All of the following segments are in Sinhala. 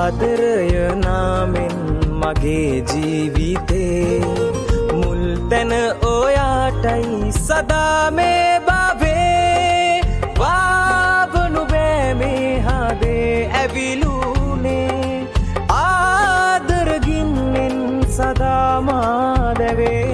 ආදරය නාමෙන් මගේ ජීවිතේ මුල් තැන ඔයාටයි සදා මේ බවේ වාවනු බෑ මේ හදේ ඇවිලුනේ ආදරගින්නෙන් සදා මා දැවේ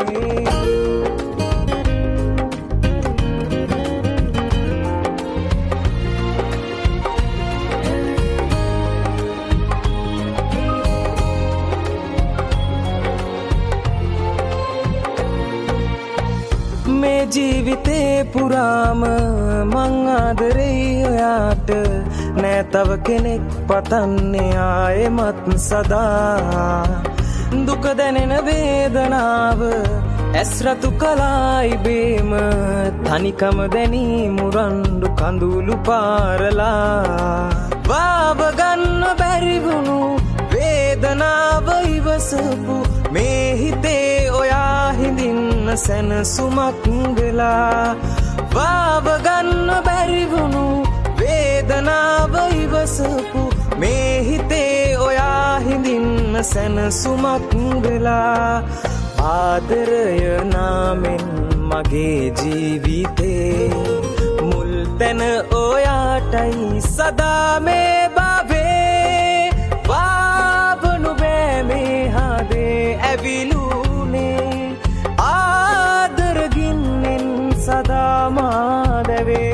මේ ජීවිතේ පුරාම මං ආදරෙයි ඔයාට නෑ තව කෙනෙක් පතන්නේ ආයෙමත් සදා දුක දැනෙන වේදනාව ඇස් රතු කලායි බේම තනිකම දැනී මුරණ්ඩු කඳුළු පාරලා වාව ගන්න බැරි වුණු වේදනාව ඉවසපු මේ හිතේ ඔයා හිඳින්න සැනසුමක් වෙලා වාව ගන්න බැරි වුණු වේදනාව ඉවසපු මේ හිතේ ඔයා හිඳින්න සැනසුමක් වෙලා ආදරය නාමෙන් මගේ ජීවිතේ මුල් තැන ඔයාටයි සදා මේ බවේ වාවනු බෑ මේ හදේ ඇවිලුනේ ආදරගින්නෙන් සදා මා දැවේ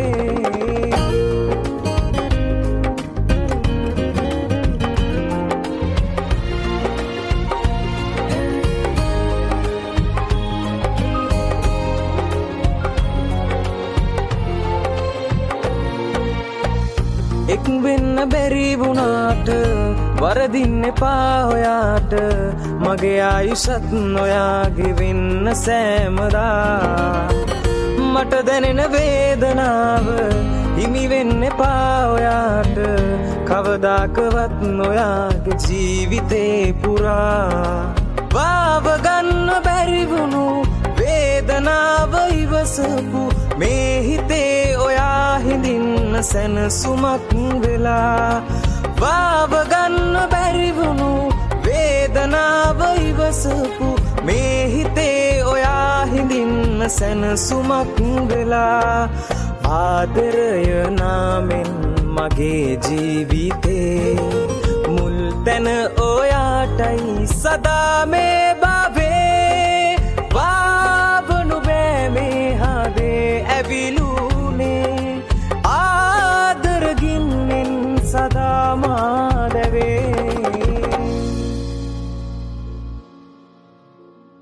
එක් වෙන්න බැරි වුණාට වරදින්න එපා ඔයාට මගේ ආයුෂත් නොයාගේ වෙන්න සෑමදා මට දැනෙන වේදනාව හිමි වෙන්න එපා ඔයාට කවදාකවත් නොයාගේ ජීවිතේ පුරා වාව ගන්න බැරි වුණු වේදනාව ඉවසපු මේ හිතේ ඔයා හිඳින්න සැනසුමක් වෙලා වාව ගන්න බැරි වුණු වේදනාව ඉවසපු මේ හිතේ ඔයා හිඳින්න සැනසුමක් වෙලා ආදරය නාමෙන් මගේ ජීවිතේ මුල් තැන ඔයාටයි සදා මේ බවේ වාවනු බෑ මේ හදේ ඇවිලුනේ ආදරගින්නෙන් සදා මා